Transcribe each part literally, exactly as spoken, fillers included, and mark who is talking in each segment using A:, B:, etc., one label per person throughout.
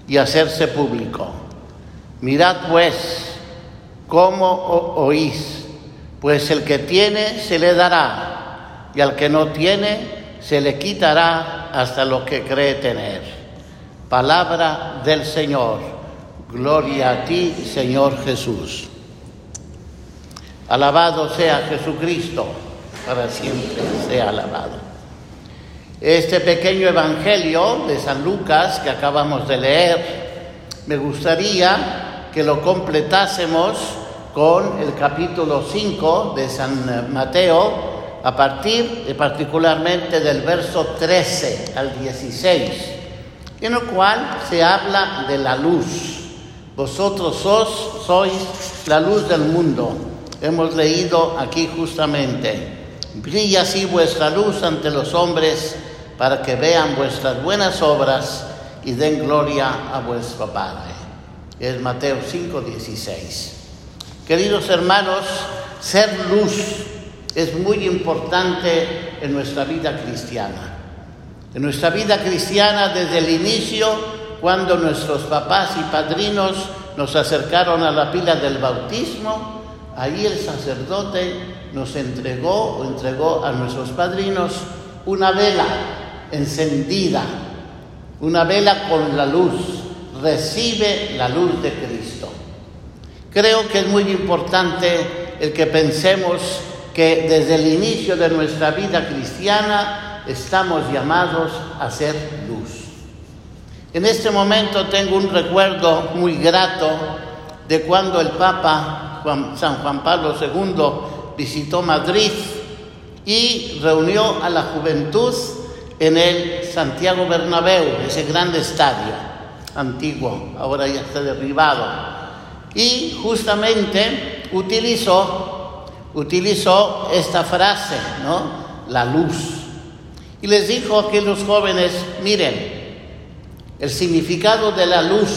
A: y hacerse público. Mirad pues cómo oís, pues el que tiene se le dará, y al que no tiene se le quitará hasta lo que cree tener. Palabra del Señor. Gloria a ti, Señor Jesús. Alabado sea Jesucristo, para siempre sea alabado. Este pequeño evangelio de San Lucas que acabamos de leer, me gustaría que lo completásemos con el capítulo cinco de San Mateo, a partir particularmente del verso trece al dieciséis, en el cual se habla de la luz. Vosotros sos, sois la luz del mundo. Hemos leído aquí justamente: brilla así vuestra luz ante los hombres, para que vean vuestras buenas obras y den gloria a vuestro Padre. Es Mateo cinco, dieciséis. Queridos hermanos, ser luz es muy importante en nuestra vida cristiana. En nuestra vida cristiana, desde el inicio, cuando nuestros papás y padrinos nos acercaron a la pila del bautismo, ahí el sacerdote nos entregó o entregó a nuestros padrinos una vela encendida, una vela con la luz. Recibe la luz de Cristo. Creo que es muy importante el que pensemos que desde el inicio de nuestra vida cristiana estamos llamados a ser luz. En este momento tengo un recuerdo muy grato de cuando el Papa Juan, San Juan Pablo segundo visitó Madrid y reunió a la juventud en el Santiago Bernabéu, ese gran estadio antiguo, ahora ya está derribado. Y justamente utilizó, utilizó esta frase, ¿no? La luz. Y les dijo a aquellos jóvenes: miren, el significado de la luz,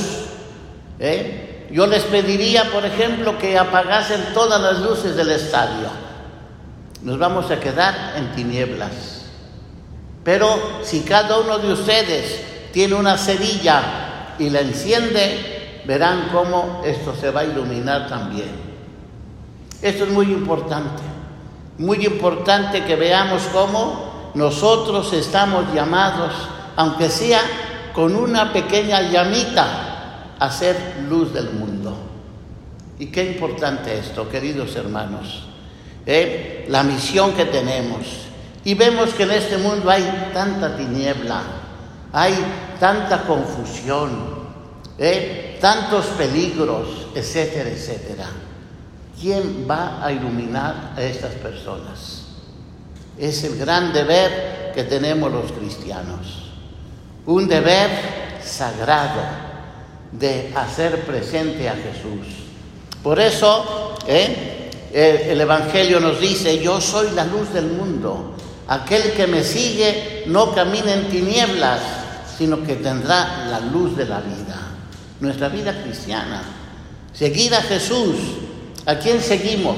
A: ¿eh? Yo les pediría, por ejemplo, que apagasen todas las luces del estadio. Nos vamos a quedar en tinieblas. Pero si cada uno de ustedes tiene una cerilla y la enciende, verán cómo esto se va a iluminar también. Esto es muy importante. Muy importante que veamos cómo nosotros estamos llamados, aunque sea con una pequeña llamita, a ser luz del mundo. Y qué importante esto, queridos hermanos. ¿Eh? La misión que tenemos. Y vemos que en este mundo hay tanta tiniebla, hay tanta confusión, ¿eh? tantos peligros, etcétera, etcétera. ¿Quién va a iluminar a estas personas? Es el gran deber que tenemos los cristianos. Un deber sagrado de hacer presente a Jesús. Por eso, ¿eh? el Evangelio nos dice: yo soy la luz del mundo. Aquel que me sigue no camina en tinieblas, sino que tendrá la luz de la vida. Nuestra vida cristiana. Seguir a Jesús. ¿A quién seguimos?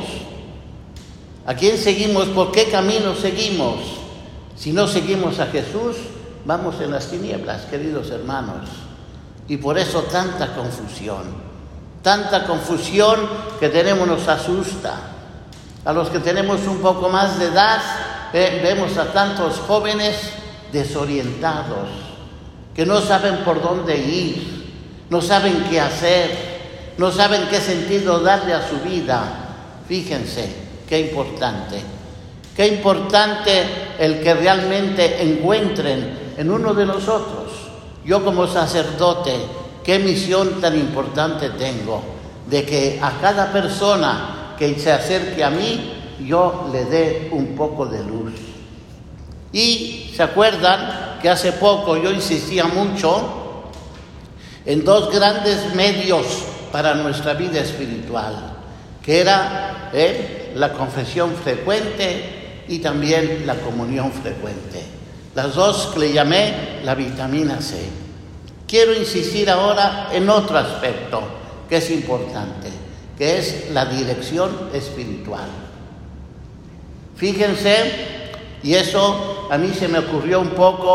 A: ¿A quién seguimos? ¿Por qué camino seguimos? Si no seguimos a Jesús, vamos en las tinieblas, queridos hermanos. Y por eso tanta confusión. Tanta confusión que tenemos nos asusta. A los que tenemos un poco más de edad, eh, vemos a tantos jóvenes desorientados, que no saben por dónde ir, no saben qué hacer, no saben qué sentido darle a su vida. Fíjense, qué importante, qué importante el que realmente encuentren en uno de nosotros. Yo como sacerdote, qué misión tan importante tengo, de que a cada persona que se acerque a mí, yo le dé un poco de luz. Y se acuerdan que hace poco yo insistía mucho en dos grandes medios para nuestra vida espiritual, que era eh, la confesión frecuente y también la comunión frecuente. Las dos que le llamé la vitamina C. Quiero insistir ahora en otro aspecto que es importante, que es la dirección espiritual. Fíjense, y eso a mí se me ocurrió un poco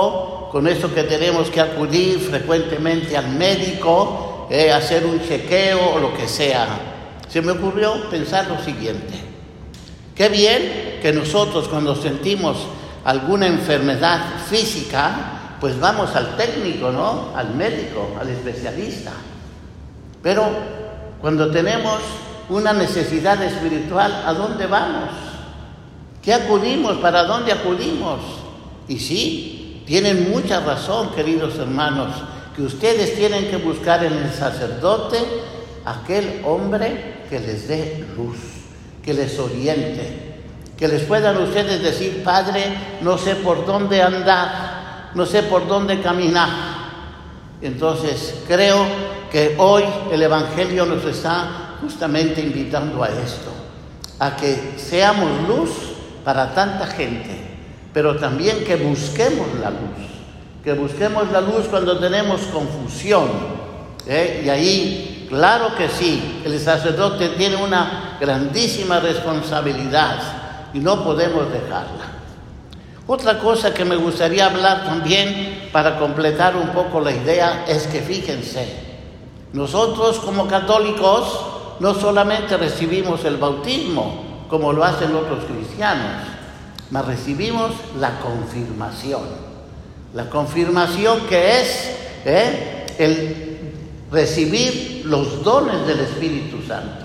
A: con eso que tenemos que acudir frecuentemente al médico, eh, hacer un chequeo o lo que sea. Se me ocurrió pensar lo siguiente: qué bien que nosotros cuando sentimos alguna enfermedad física, pues vamos al técnico, ¿no? Al médico, al especialista. Pero cuando tenemos una necesidad espiritual, ¿a dónde vamos? ¿Qué acudimos? ¿Para dónde acudimos? Y sí, tienen mucha razón, queridos hermanos, que ustedes tienen que buscar en el sacerdote aquel hombre que les dé luz, que les oriente, que les puedan ustedes decir: Padre, no sé por dónde andar, no sé por dónde caminar. Entonces, creo que hoy el Evangelio nos está justamente invitando a esto, a que seamos luz para tanta gente, pero también que busquemos la luz, que busquemos la luz cuando tenemos confusión, ¿eh? Y ahí, claro que sí, el sacerdote tiene una grandísima responsabilidad y no podemos dejarla. Otra cosa que me gustaría hablar también para completar un poco la idea es que fíjense, nosotros como católicos no solamente recibimos el bautismo como lo hacen otros cristianos, mas recibimos la confirmación. La confirmación que es ¿eh? el recibir los dones del Espíritu Santo,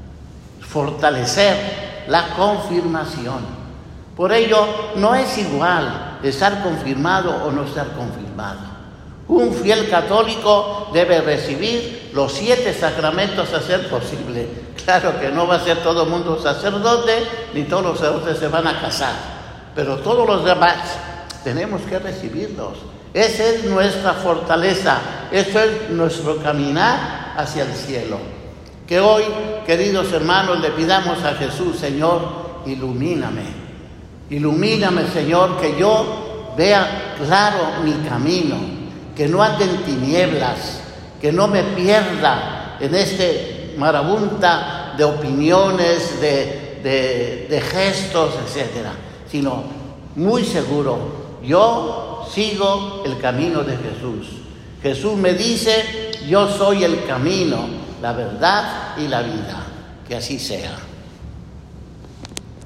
A: fortalecer la confirmación. Por ello, no es igual estar confirmado o no estar confirmado. Un fiel católico debe recibir los siete sacramentos a ser posible. Claro que no va a ser todo el mundo sacerdote, ni todos los sacerdotes se van a casar, pero todos los demás tenemos que recibirlos. Esa es nuestra fortaleza, eso es nuestro caminar hacia el cielo. Que hoy, queridos hermanos, le pidamos a Jesús: Señor, ilumíname. Ilumíname, Señor, que yo vea claro mi camino, que no ande en tinieblas, que no me pierda en este marabunta de opiniones, de, de, de gestos, etcétera, sino muy seguro, yo sigo el camino de Jesús. Jesús me dice: yo soy el camino, la verdad y la vida. Que así sea.